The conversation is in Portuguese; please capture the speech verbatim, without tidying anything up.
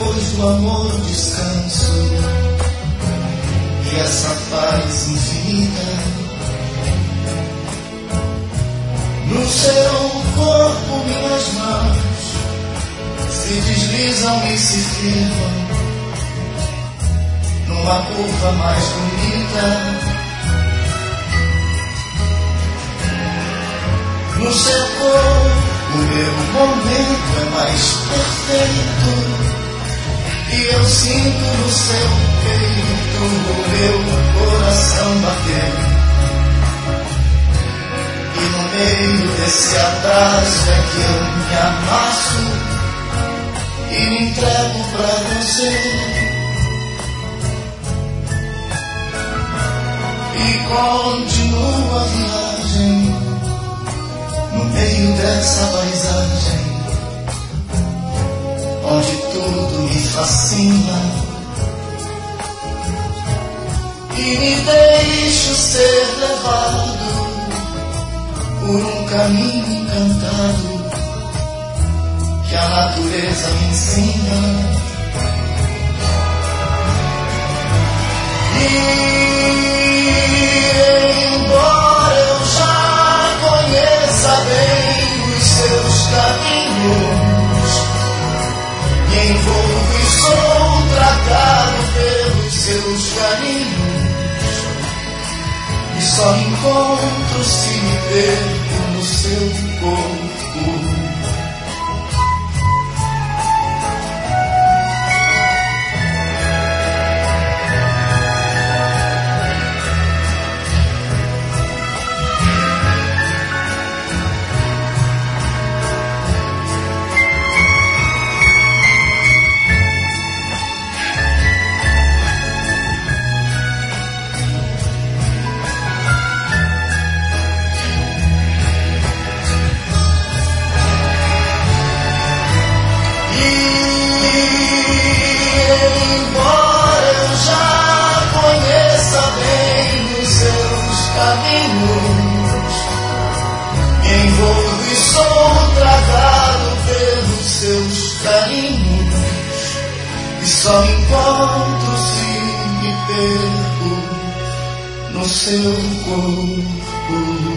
depois do amor descanso, e essa paz infinita. No seu corpo minhas mãos se deslizam e se firmam numa curva mais bonita. No seu corpo o meu momento é mais perfeito, e eu sinto no seu peito o meu coração bater. E no meio desse abraço é que eu me amasso e me entrego pra você. E continuo a viagem no meio dessa paisagem, onde tudo me fascina, e me deixo ser levado por um caminho encantado que a natureza me ensina. E embora eu já conheça bem os seus caminhos, me envolvo e sou tragado pelos seus carinhos, e só encontro se me perco no seu corpo. Me envolvo e sou tragado pelos seus carinhos, e só me encontro se me perco no seu corpo.